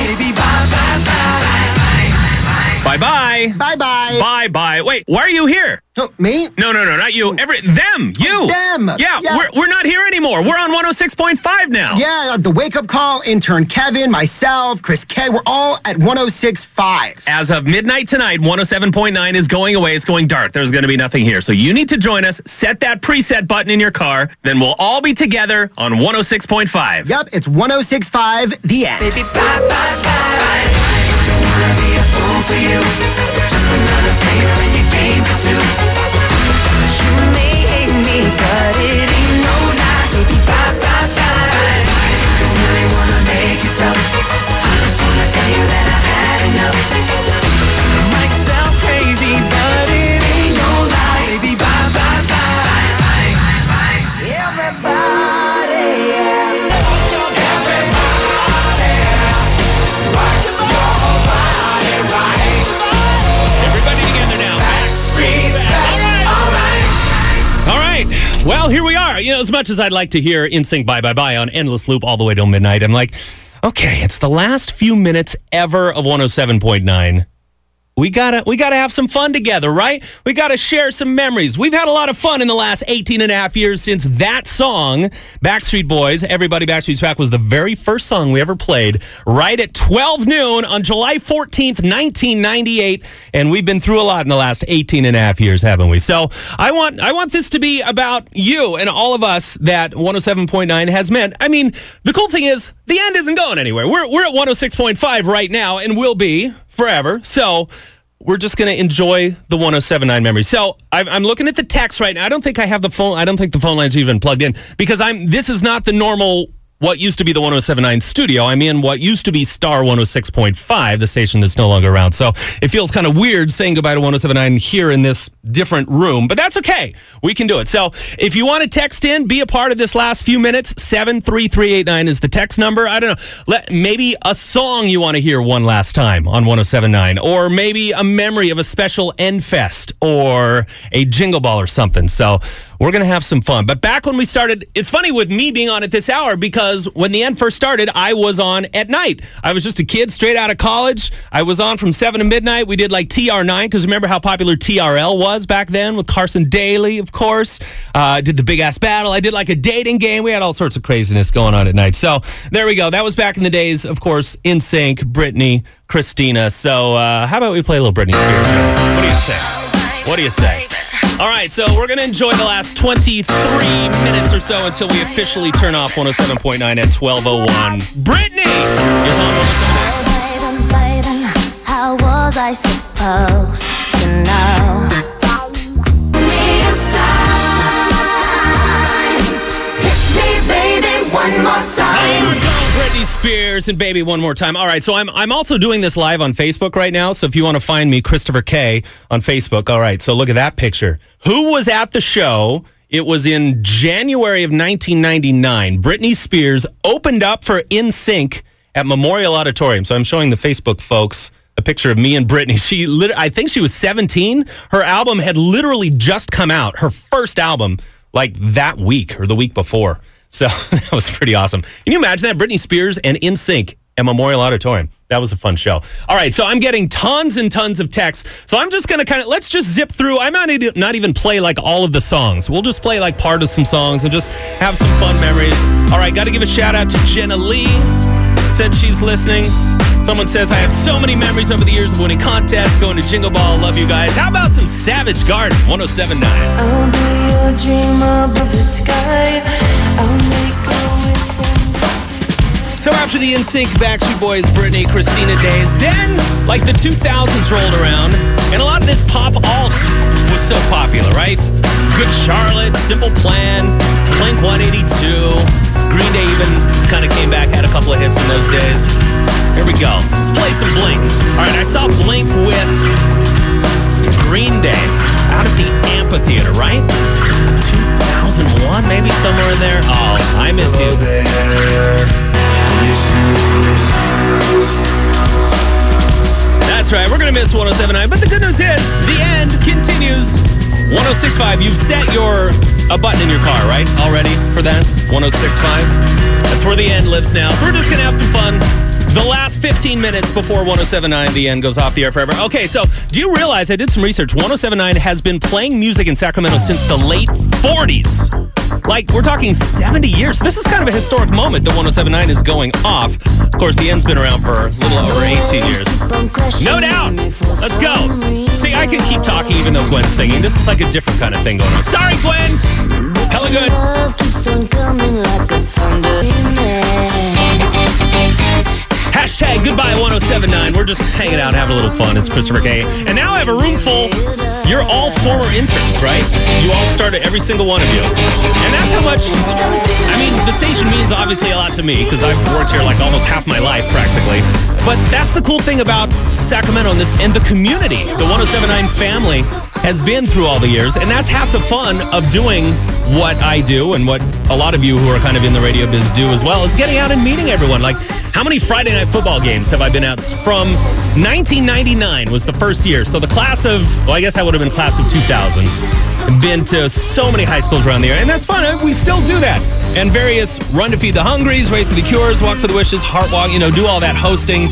Baby, bye-bye. Bye-bye. Bye-bye. Bye-bye. Wait, why are you here? Oh, me? No, not you. Them. You. Them. Yeah, we're not here anymore. We're on 106.5 now. Yeah, the wake-up call, intern Kevin, myself, Chris K, we're all at 106.5. As of midnight tonight, 107.9 is going away. It's going dark. There's going to be nothing here. So you need to join us. Set that preset button in your car. Then we'll all be together on 106.5. Yep, it's 106.5, the end. Baby, bye-bye. Don't wanna be a fool for you. Just another player in your game for two. You may hate me, but it ain't no lie. Baby, bye-bye. Don't really wanna make it tough. I just wanna tell you that I had enough. Might sound crazy, but it ain't no lie. Baby, bye-bye. Everybody, yeah. Well, here we are. As much as I'd like to hear NSYNC Bye Bye Bye on endless loop all the way till midnight, I'm like, okay, it's the last few minutes ever of 107.9. We gotta have some fun together, right? We gotta share some memories. We've had a lot of fun in the last 18 and a half years since that song, Backstreet Boys, Everybody Backstreet's Back, was the very first song we ever played right at 12 noon on July 14th, 1998. And we've been through a lot in the last 18 and a half years, haven't we? So I want this to be about you and all of us that 107.9 has meant. I mean, the cool thing is the end isn't going anywhere. We're at 106.5 right now and will be forever. So we're just going to enjoy the 107.9 memories. So I'm looking at the text right now. I don't think I have the phone. I don't think the phone lines are even plugged in because this is not the normal what used to be the 107.9 studio. I'm in what used to be Star 106.5, the station that's no longer around. So it feels kind of weird saying goodbye to 107.9 here in this different room, but that's okay. We can do it. So if you want to text in, be a part of this last few minutes, 73389 is the text number. I don't know. Maybe a song you want to hear one last time on 107.9, or maybe a memory of a special End Fest or a Jingle Ball or something. So we're going to have some fun. But back when we started, it's funny with me being on at this hour because when the end first started, I was on at night. I was just a kid straight out of college. I was on from 7 to midnight. We did like TR9 because remember how popular TRL was back then with Carson Daly, of course. Did the Big Ass Battle. I did like a dating game. We had all sorts of craziness going on at night. So there we go. That was back in the days, of course, NSYNC, Britney, Christina. So how about we play a little Britney Spears? What do you say? What do you say? All right, so we're going to enjoy the last 23 minutes or so until we officially turn off 107.9 at 12:01. Britney is on 107.9. Baby, how was I supposed to know? Hit me, baby, one more time. Here we go, Britney Spears and Baby One More Time. All right, so I'm also doing this live on Facebook right now, so if you want to find me, Christopher K on Facebook. All right, so look at that picture. Who was at the show? It was in January of 1999. Britney Spears opened up for NSYNC at Memorial Auditorium. So I'm showing the Facebook folks a picture of me and Britney. I think she was 17. Her album had literally just come out, her first album, like that week or the week before. So that was pretty awesome. Can you imagine that? Britney Spears and NSYNC at Memorial Auditorium. That was a fun show. All right, so I'm getting tons and tons of texts. So I'm just going to let's just zip through. I might not even play like all of the songs. We'll just play like part of some songs and just have some fun memories. All right, got to give a shout out to Jenna Lee. Said she's listening. Someone says, I have so many memories over the years of winning contests, going to Jingle Ball. Love you guys. How about some Savage Garden, 107.9? I'll be your dream above the sky. I'll make a wish. So after the NSYNC, Backstreet Boys, Britney, Christina days, then like the 2000s rolled around, and a lot of this pop alt was so popular, right? Good Charlotte, Simple Plan, Blink-182, Green Day even kind of came back, had a couple of hits in those days. Here we go. Let's play some Blink. All right, I saw Blink with Green Day out at the amphitheater, right? 2001, maybe somewhere in there. Oh, I miss you. That's right, we're going to miss 107.9, but the good news is the end continues. 106.5, you've set a button in your car, right, already for that? 106.5? That's where the end lives now. So we're just going to have some fun. The last 15 minutes before 107.9, the end goes off the air forever. Okay, so do you realize, I did some research, 107.9 has been playing music in Sacramento since the late 40s. Like, we're talking 70 years. This is kind of a historic moment that 107.9 is going off. Of course, the end's been around for a little over 18 years. No doubt. Let's go. See, I can keep talking even though Gwen's singing. This is like a different kind of thing going on. Sorry, Gwen. Hella good. Hashtag goodbye 107.9. We're just hanging out, having a little fun. It's Christopher K. And now I have a room full. You're all former interns, right? You all started, every single one of you. And that's how much, I mean, the station means obviously a lot to me because I've worked here like almost half my life practically. But that's the cool thing about Sacramento and the community. The 107.9 family has been through all the years, and that's half the fun of doing what I do and what a lot of you who are kind of in the radio biz do as well, is getting out and meeting everyone. Like, how many Friday night football games have I been at? From 1999 was the first year. So the class of, well, I guess that would have been class of 2000. Been to so many high schools around the area, and that's fun. We still do that. And various Run to Feed the Hungries, Race to the Cures, Walk for the Wishes, Heart Walk, do all that hosting.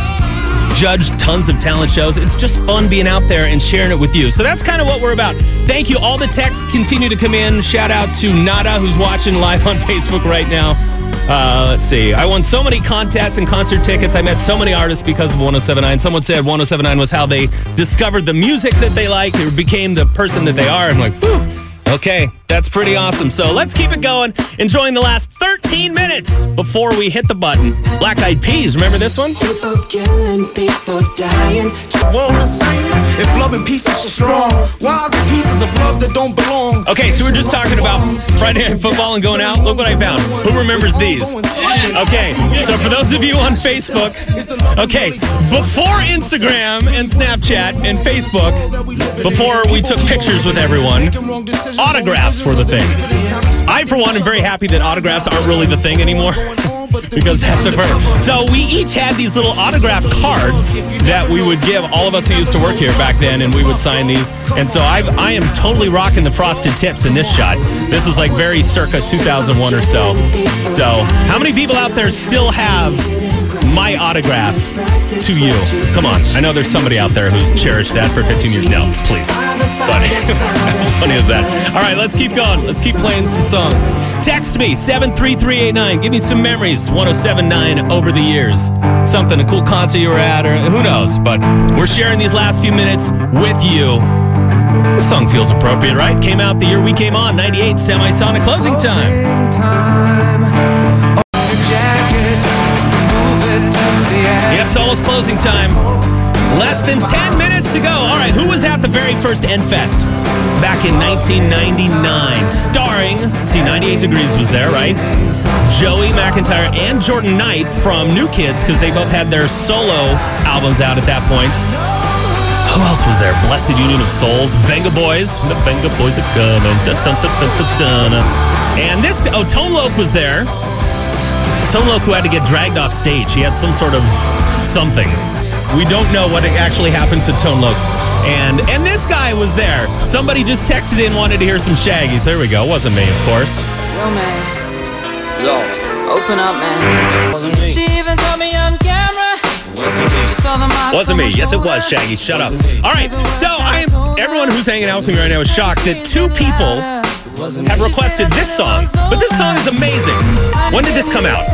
Judge tons of talent shows. It's just fun being out there and sharing it with you. So that's kind of what we're about. Thank you. All the texts continue to come in. Shout out to Nada, who's watching live on Facebook right now. Let's see. I won so many contests and concert tickets. I met so many artists because of 107.9. Someone said 107.9 was how they discovered the music that they like. They became the person that they are. I'm like, whew. Okay, that's pretty awesome. So let's keep it going. Enjoying the last 13 minutes before we hit the button. Black Eyed Peas, remember this one? People killing, people dying. Wanna say if love and peace is strong, why are the pieces of love that don't belong? Okay, so we're just talking about Friday Night Football and going out. Look what I found. Who remembers these? Okay, so for those of you on Facebook, okay, before Instagram and Snapchat and Facebook, before we took pictures with everyone, autographs were the thing. I, for one, am very happy that autographs aren't really the thing anymore because that took forever. So we each had these little autograph cards that we would give all of us who used to work here back then, and we would sign these. And so I am totally rocking the frosted tips in this shot. This is like very circa 2001 or so. So how many people out there still have my autograph to you? Come on. I know there's somebody out there who's cherished that for 15 years now. Please. Funny. How funny is that? All right, let's keep going. Let's keep playing some songs. Text me, 73389. Give me some memories, 107.9 over the years. Something, a cool concert you were at, or who knows. But we're sharing these last few minutes with you. This song feels appropriate, right? Came out the year we came on, 98, Semisonic Closing Time. Yep, it's almost closing time. Less than 10 minutes to go. All right, who was at the very first Endfest back in 1999? Starring, 98 Degrees was there, right? Joey McIntyre and Jordan Knight from New Kids, because they both had their solo albums out at that point. Who else was there? Blessed Union of Souls, Venga Boys. The Venga Boys are coming. Dun, dun, dun, dun, dun, dun. And this, Tone Loc was there. Tone Loc, who had to get dragged off stage. He had some sort of something. We don't know what actually happened to Tone Loc. And this guy was there. Somebody just texted in, wanted to hear some Shaggies. There we go. Wasn't me, of course. Yo, man. Yo, open up, man. Wasn't me. She even caught me on camera. Wasn't me. Yes, it was, Shaggy. Shut up. All right, so everyone who's hanging out with me right now is shocked that two people have requested this song. But this song is amazing. When did this come out?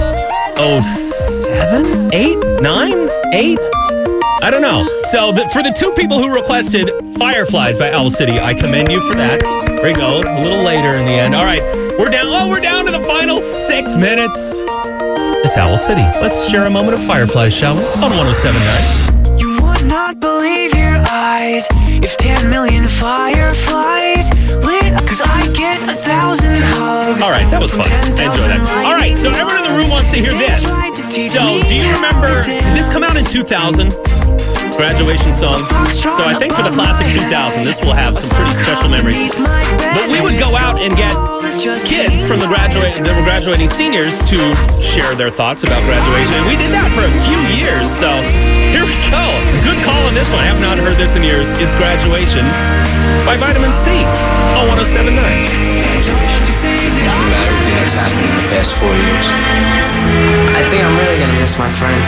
07? 8? 9? 8? I don't know. So for the two people who requested Fireflies by Owl City, I commend you for that. There you go. A little later in the end. All right, we're down to the final 6 minutes. It's Owl City. Let's share a moment of Fireflies, shall we? On 107.9. You would not believe your eyes if 10 million fireflies lit up, 'cause I get 1,000 hugs. All right, that was fun. I enjoyed that. All right, so everyone in the room wants to hear this. So do you remember, did this come out in 2000? Graduation song. So I think for the class of 2000, this will have some pretty special memories. But we would go out and get kids from that were graduating seniors to share their thoughts about graduation. And we did that for a few years. So here we go. Good call on this. this one. I have not heard this in years. It's Graduation by Vitamin C on 107.9. Think about everything that's happened in the past 4 years. I think I'm really gonna miss my friends.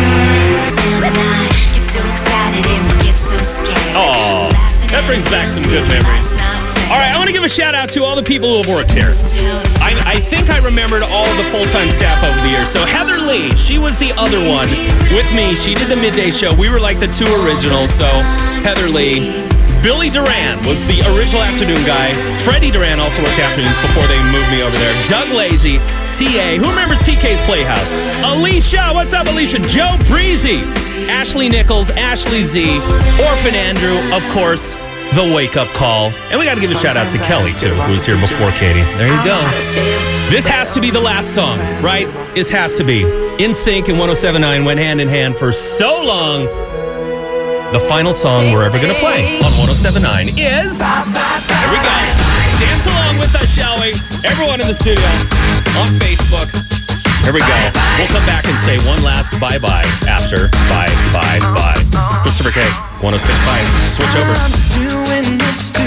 Oh, that brings back some good memories. All right, I want to give a shout out to all the people who have worked here. I think I remembered all of the full-time staff over the years. So Heather Lee, she was the other one with me. She did the midday show. We were like the two originals. So Heather Lee. Billy Duran was the original afternoon guy. Freddie Duran also worked afternoons before they moved me over there. Doug Lazy, TA. Who remembers PK's Playhouse? Alicia, what's up, Alicia? Joe Breezy, Ashley Nichols, Ashley Z, Orphan Andrew, of course, The Wake Up Call. And we got to give a shout out to Kelly, too, who's here before Katie. There you go. This has to be the last song, right? This has to be. NSYNC and 107.9 went hand in hand for so long. The final song we're ever going to play on 107.9 is... There we go. Dance along with us, shall we? Everyone in the studio, on Facebook. Here we go. We'll come back and say one last bye-bye after bye-bye-bye. Christopher K, 106.5. Switch over.